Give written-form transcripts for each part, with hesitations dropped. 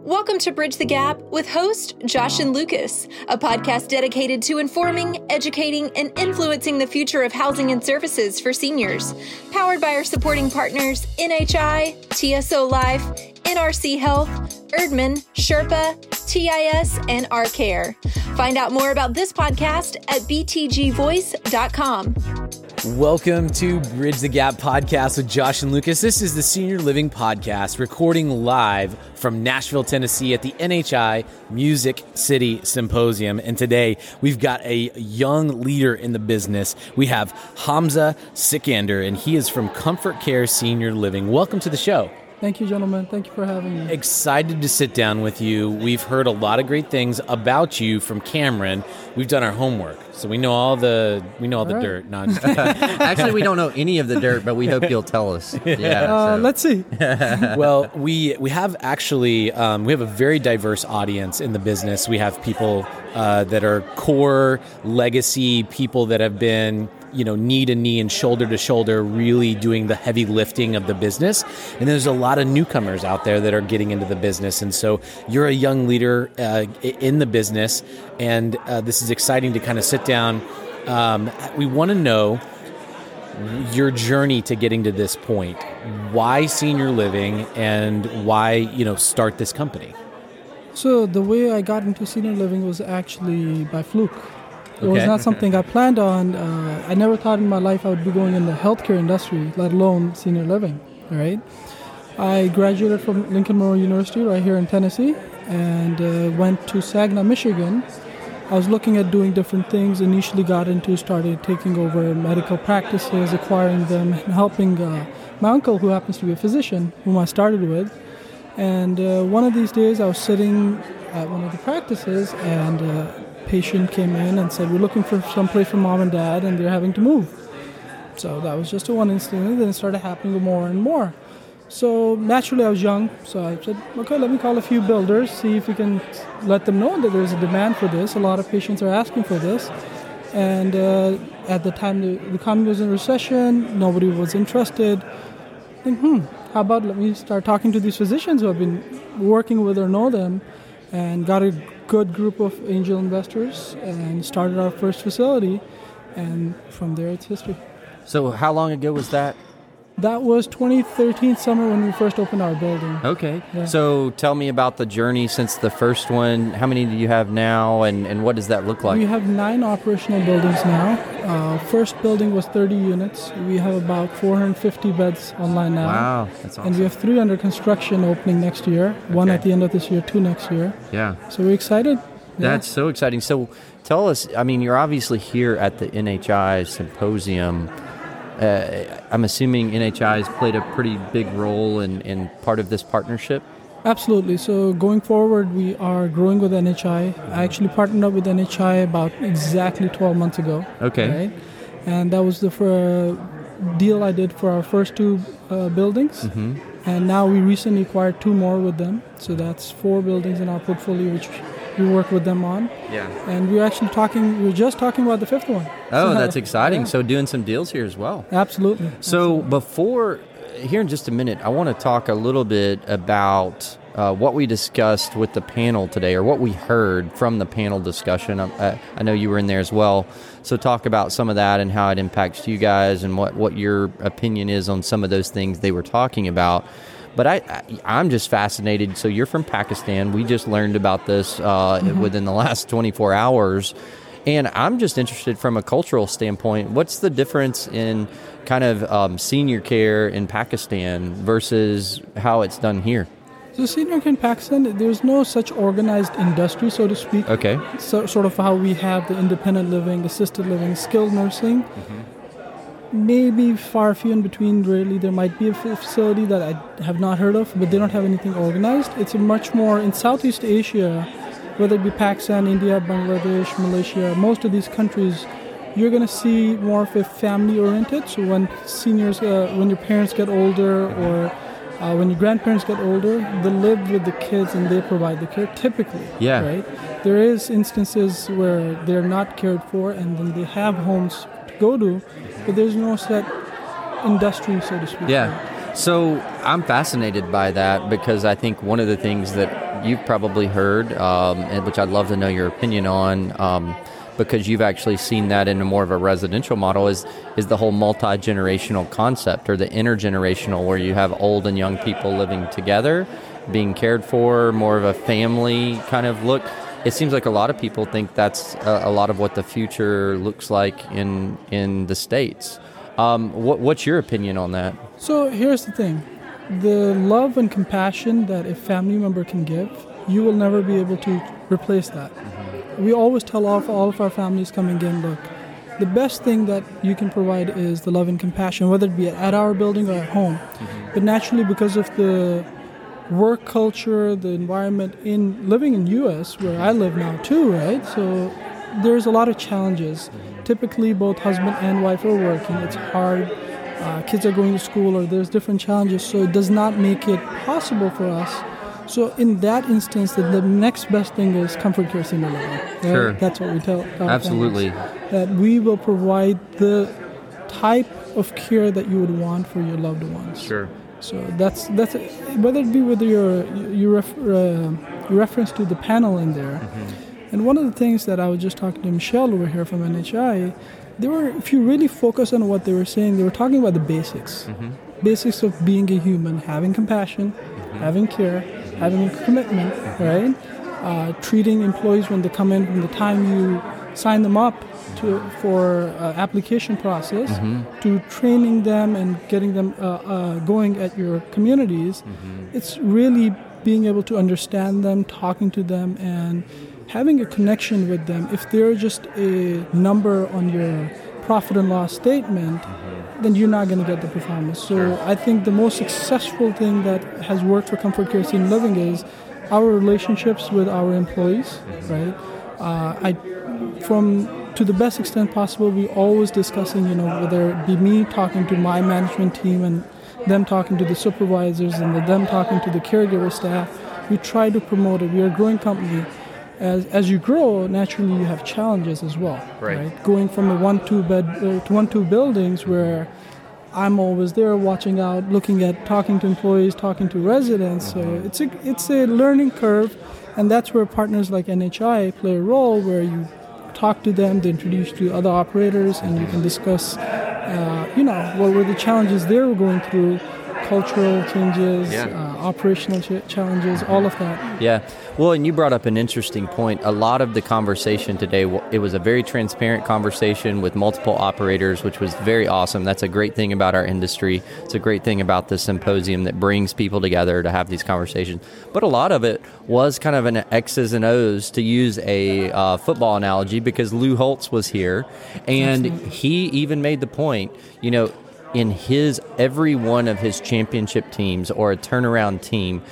Welcome to Bridge the Gap with host Josh and Lucas, a podcast dedicated to informing, educating, and influencing the future of housing and services for seniors. Powered by our supporting partners, NHI, TSO Life, NRC Health, Erdman, Sherpa, TIS, and R-Care. Find out more about this podcast at btgvoice.com. Welcome to Bridge the Gap podcast with Josh and Lucas. This is the Senior Living Podcast, recording live from Nashville, Tennessee at the NHI Music City Symposium. And today we've got a young leader in the business. We have Hamza Sikander, and he is from Comfort Care Senior Living. Welcome to the show. Thank you, gentlemen. Thank you for having me. Excited to sit down with you. We've heard a lot of great things about you from Cameron. We've done our homework, so we know all the dirt. No, I'm just kidding. Actually, we don't know any of the dirt, but we hope you'll tell us. Yeah. Let's see. Well, we have actually we have a very diverse audience in the business. We have people that are core legacy people that have been, knee to knee and shoulder to shoulder, really doing the heavy lifting of the business. And there's a lot of newcomers out there that are getting into the business. And so you're a young leader in the business, and this is exciting to kind of sit down. We want to know your journey to getting to this point. Why senior living, and why, start this company? So the way I got into senior living was actually by fluke. It was Okay. not something I planned on. I never thought in my life I would be going in the healthcare industry, let alone senior living, right? I graduated from Lincoln Memorial University right here in Tennessee and went to Saginaw, Michigan. I was looking at doing different things, started taking over medical practices, acquiring them, and helping my uncle, who happens to be a physician, whom I started with. And one of these days I was sitting at one of the practices, and patient came in and said, "We're looking for some place for mom and dad, and they're having to move." So that was just a one instance, and then it started happening more and more. So naturally I was young, so I said, okay, let me call a few builders, see if we can let them know that there's a demand for this. A lot of patients are asking for this. And at the time the economy was in recession, nobody was interested. I think, how about let me start talking to these physicians who I've been working with or know them, and got a good group of angel investors and started our first facility, and from there it's history. So how long ago was that? That was 2013 summer when we first opened our building. Okay. Yeah. So tell me about the journey since the first one. How many do you have now, and what does that look like? We have 9 operational buildings now. First building was 30 units. We have about 450 beds online now. Wow, that's awesome. And we have 3 under construction opening next year, 1 Okay. at the end of this year, 2 next year. Yeah. So we're excited. That's so exciting. So tell us, you're obviously here at the NHI Symposium. I'm assuming NHI has played a pretty big role in part of this partnership? Absolutely. So going forward, we are growing with NHI. I actually partnered up with NHI about exactly 12 months ago. Okay. Right? And that was the deal I did for our first 2 buildings. Mm-hmm. And now we recently acquired 2 more with them. So that's 4 buildings in our portfolio, which we work with them on. Yeah. And we're just talking about the 5th one. Oh, So, that's exciting. yeah. So doing some deals here as well. Absolutely. So here in just a minute, I want to talk a little bit about what we discussed with the panel today, or what we heard from the panel discussion. I know you were in there as well. So talk about some of that and how it impacts you guys, and what your opinion is on some of those things they were talking about. But I'm just fascinated. So you're from Pakistan. We just learned about this within the last 24 hours. And I'm just interested from a cultural standpoint, what's the difference in kind of senior care in Pakistan versus how it's done here? So senior care in Pakistan, there's no such organized industry, so to speak. Okay. So, sort of how we have the independent living, assisted living, skilled nursing. Maybe far few in between. Rarely there might be a facility that I have not heard of, but they don't have anything organized. It's a much more in Southeast Asia, whether it be Pakistan, India, Bangladesh, Malaysia, most of these countries, you're going to see more of a family-oriented. So when when your parents get older, or when your grandparents get older, they live with the kids and they provide the care typically. Yeah. Right? There is instances where they're not cared for, and then they have homes to go to, but there's no set industry, so to speak. Yeah. So I'm fascinated by that because I think one of the things that you've probably heard, and which I'd love to know your opinion on, because you've actually seen that in a more of a residential model, is the whole multi-generational concept or the intergenerational, where you have old and young people living together, being cared for, more of a family kind of look. It seems like a lot of people think that's a lot of what the future looks like in the States. What's your opinion on that? So here's the thing. The love and compassion that a family member can give, you will never be able to replace that. Mm-hmm. We always tell all of our families coming in, look, the best thing that you can provide is the love and compassion, whether it be at our building or at home. Mm-hmm. But naturally, because of the work culture, the environment in living in U.S., where I live now too, right? So there's a lot of challenges. Typically, both husband and wife are working. It's hard. Kids are going to school, or there's different challenges. So it does not make it possible for us. So in that instance, the next best thing is Comfort Care Senior Living. Right? Sure. That's what we tell our Absolutely. families, that we will provide the type of care that you would want for your loved ones. Sure. So that's whether it be with your reference to the panel in there. Mm-hmm. And one of the things that I was just talking to Michelle over here from NHI, if you really focus on what they were saying, they were talking about the basics. Mm-hmm. Basics of being a human, having compassion, mm-hmm. having care, having a commitment, right? Treating employees when they come in, from the time you sign them up for application process, mm-hmm. to training them and getting them going at your communities. Mm-hmm. It's really being able to understand them, talking to them, and having a connection with them. If they're just a number on your profit and loss statement, mm-hmm. then you're not going to get the performance. So sure. I think the most successful thing that has worked for Comfort Care Senior Living is our relationships with our employees, mm-hmm. right? To the best extent possible, we always discussing, whether it be me talking to my management team and them talking to the supervisors and them talking to the caregiver staff. We try to promote it. We are a growing company. As you grow, naturally you have challenges as well, right? Going from a 1-2 to 1-2 buildings where I'm always there watching out, looking at, talking to employees, talking to residents. So it's a learning curve, and that's where partners like NHI play a role, where you talk to them, they introduce you to other operators, and you can discuss, what were the challenges they were going through, cultural changes, operational challenges, all of that. Yeah. Well, and you brought up an interesting point. A lot of the conversation today, it was a very transparent conversation with multiple operators, which was very awesome. That's a great thing about our industry. It's a great thing about the symposium that brings people together to have these conversations. But a lot of it was kind of an X's and O's, to use a football analogy, because Lou Holtz was here, and he even made the point, in every one of his championship teams or a turnaround team,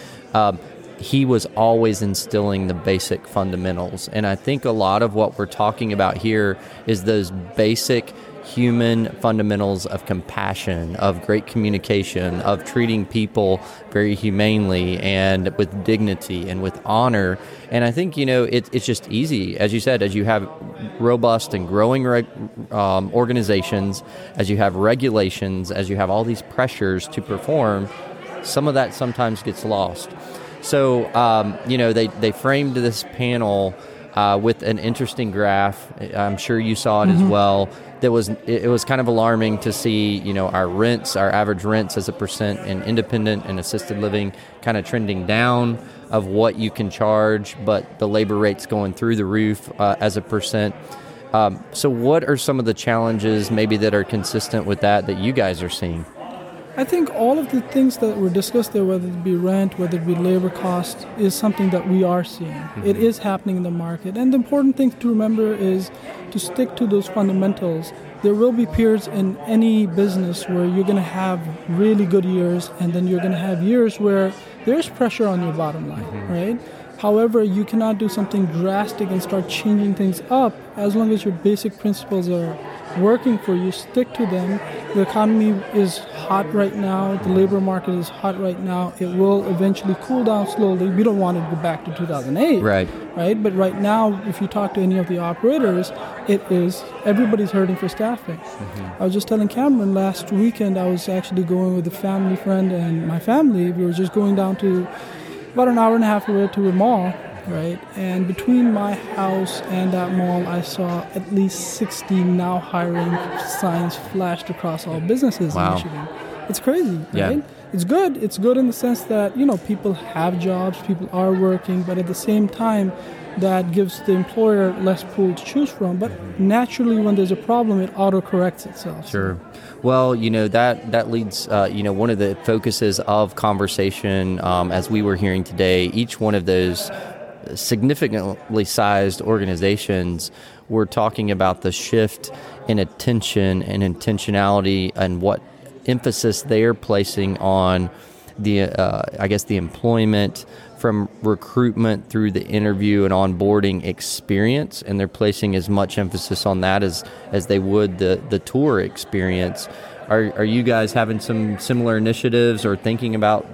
he was always instilling the basic fundamentals. And I think a lot of what we're talking about here is those basic human fundamentals of compassion, of great communication, of treating people very humanely and with dignity and with honor. And I think, it's just easy, as you said, as you have robust and growing organizations, as you have regulations, as you have all these pressures to perform, some of that sometimes gets lost. So, they framed this panel with an interesting graph. I'm sure you saw it mm-hmm. as well. It was kind of alarming to see, our average rents as a percent in independent and assisted living kind of trending down of what you can charge, but the labor rates going through the roof as a percent. So what are some of the challenges maybe that are consistent with that you guys are seeing? I think all of the things that were discussed there, whether it be rent, whether it be labor cost, is something that we are seeing. Mm-hmm. It is happening in the market. And the important thing to remember is to stick to those fundamentals. There will be periods in any business where you're going to have really good years, and then you're going to have years where there's pressure on your bottom line, mm-hmm. right? However, you cannot do something drastic and start changing things up as long as your basic principles are working for you, stick to them. The economy is hot right now. The labor market is hot right now. It will eventually cool down slowly. We don't want it to go back to 2008. Right. But right now, if you talk to any of the operators, everybody's hurting for staffing. I was just telling Cameron last weekend, I was actually going with a family friend and my family. We were just going down to about an hour and a half away to a mall. Right, and between my house and that mall, I saw at least 60 now hiring signs flashed across all businesses in Michigan. It's crazy, right? Yeah. It's good. It's good in the sense that, people have jobs, people are working, but at the same time, that gives the employer less pool to choose from. But naturally, when there's a problem, it auto-corrects itself. Sure. Well, that leads, one of the focuses of conversation, as we were hearing today, each one of those significantly sized organizations, we're talking about the shift in attention and intentionality and what emphasis they're placing on the employment from recruitment through the interview and onboarding experience, and they're placing as much emphasis on that as they would the tour experience. Are you guys having some similar initiatives or thinking about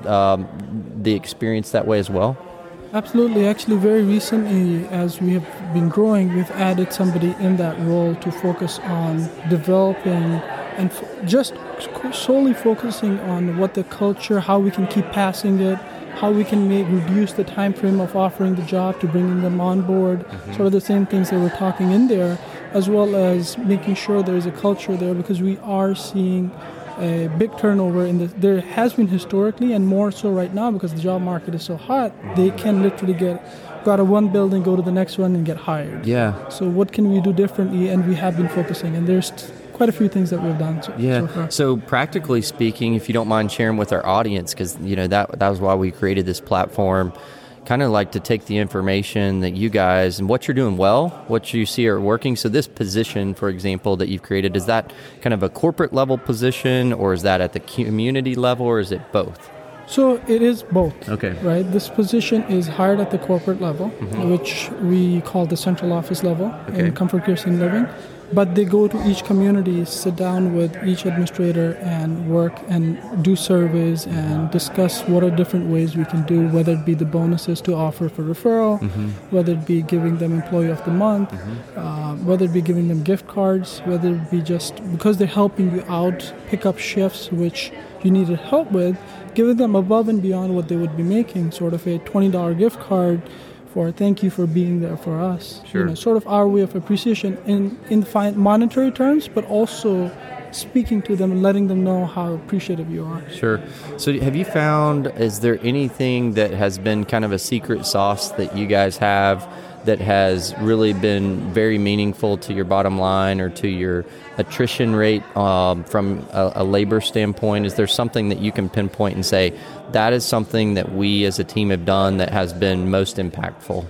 the experience that way as well? Absolutely. Actually, very recently, as we have been growing, we've added somebody in that role to focus on developing and just solely focusing on what the culture, how we can keep passing it, how we can reduce the time frame of offering the job to bringing them on board, sort of the same things that we're talking in there, as well as making sure there's a culture there, because we are seeing a big turnover there has been historically, and more so right now because the job market is so hot. They can literally go out of one building, go to the next one, and get hired. Yeah. So what can we do differently? And we have been focusing, and there's quite a few things that we've done so far. So practically speaking, if you don't mind sharing with our audience, because that was why we created this platform, kind of like to take the information that you guys and what you're doing well, what you see are working. So this position, for example, that you've created, is that kind of a corporate level position, or is that at the community level, or is it both? So it is both. Okay. Right. This position is hired at the corporate level, which we call the central office level in Comfort Care Senior Living. But they go to each community, sit down with each administrator and work and do surveys and discuss what are different ways we can do, whether it be the bonuses to offer for referral, whether it be giving them employee of the month, whether it be giving them gift cards, whether it be just because they're helping you out, pick up shifts which you needed help with, giving them above and beyond what they would be making, sort of a $20 gift card for thank you for being there for us. Sure. Sort of our way of appreciation in monetary terms, but also speaking to them and letting them know how appreciative you are. Sure. So have you found, is there anything that has been kind of a secret sauce that you guys have that has really been very meaningful to your bottom line or to your attrition rate from a labor standpoint? Is there something that you can pinpoint and say, that is something that we as a team have done that has been most impactful?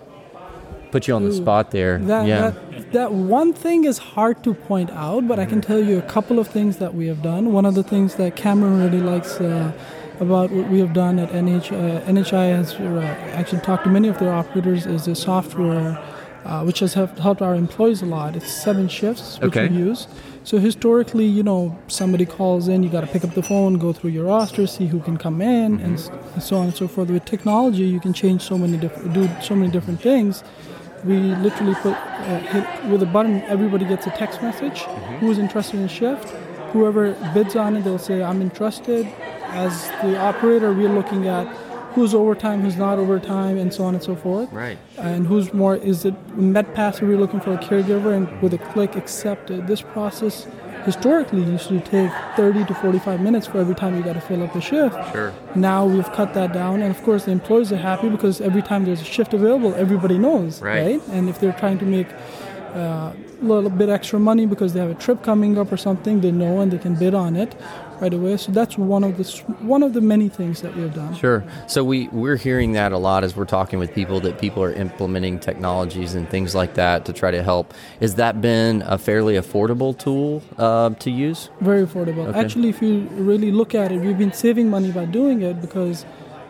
Put you on the spot there. That one thing is hard to point out, but I can tell you a couple of things that we have done. One of the things that Cameron really likes about what we have done at NHI has actually talked to many of their operators is a software which has helped our employees a lot. It's 7 shifts which we use. So historically, somebody calls in, you got to pick up the phone, go through your roster, see who can come in, and so on and so forth. With technology, you can change do so many different things. We literally hit with a button, everybody gets a text message, who is interested in a shift. Whoever bids on it, they'll say, I'm interested. As the operator, we're looking at who's overtime, who's not overtime, and so on and so forth. Right. And who's more, is it MedPass, or we're looking for a caregiver, and with a click, accepted. This process historically used to take 30 to 45 minutes for every time you got to fill up a shift. Sure. Now we've cut that down, and of course the employees are happy because every time there's a shift available, everybody knows, right? And if they're trying to make a little bit extra money because they have a trip coming up or something, they know and they can bid on it right away. So that's one of the many things that we have done. Sure. So we're hearing that a lot as we're talking with people, that people are implementing technologies and things like that to try to help. Has that been a fairly affordable tool to use? Very affordable. Okay. Actually, if you really look at it, we've been saving money by doing it because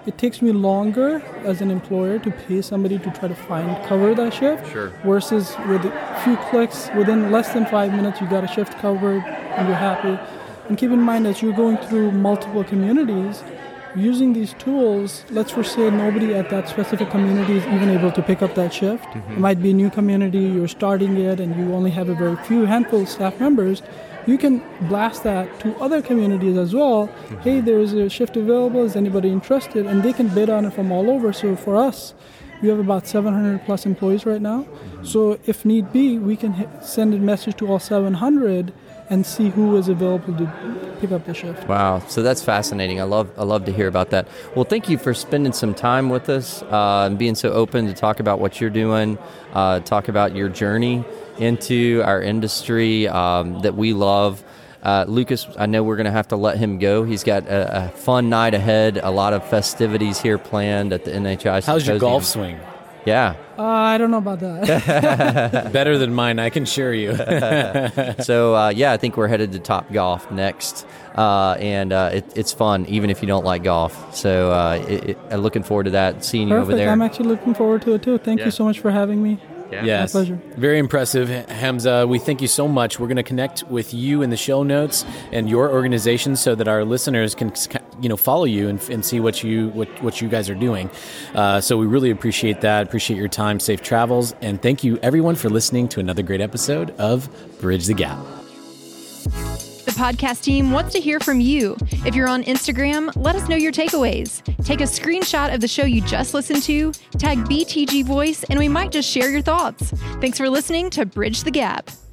it takes me longer as an employer to pay somebody to try to cover that shift. Sure. Versus with a few clicks, within less than 5 minutes, you got a shift covered and you're happy. And keep in mind that you're going through multiple communities. Using these tools, let's just say nobody at that specific community is even able to pick up that shift. It might be a new community, you're starting it, and you only have a very few handful of staff members. You can blast that to other communities as well. Hey, there's a shift available. Is anybody interested? And they can bid on it from all over. So for us, we have about 700 plus employees right now. So if need be, we can send a message to all 700 and see who is available to pick up the shift. Wow, so that's fascinating. I love to hear about that. Well, thank you for spending some time with us and being so open to talk about what you're doing, talk about your journey into our industry that we love. Lucas, I know we're going to have to let him go. He's got a fun night ahead, a lot of festivities here planned at the NHI Symposium. How's your golf swing? Yeah. I don't know about that. Better than mine, I can assure you. So, I think we're headed to Top Golf next. And it's fun, even if you don't like golf. So, looking forward to that, seeing you over there. I'm actually looking forward to it, too. Thank you so much for having me. Yes. My pleasure. Very impressive, Hamza. We thank you so much. We're going to connect with you in the show notes and your organization so that our listeners can follow you and see what you guys are doing. So we really appreciate that. Appreciate your time. Safe travels. And thank you, everyone, for listening to another great episode of Bridge the Gap. The podcast team wants to hear from you. If you're on Instagram, let us know your takeaways. Take a screenshot of the show you just listened to, tag BTG Voice, and we might just share your thoughts. Thanks for listening to Bridge the Gap.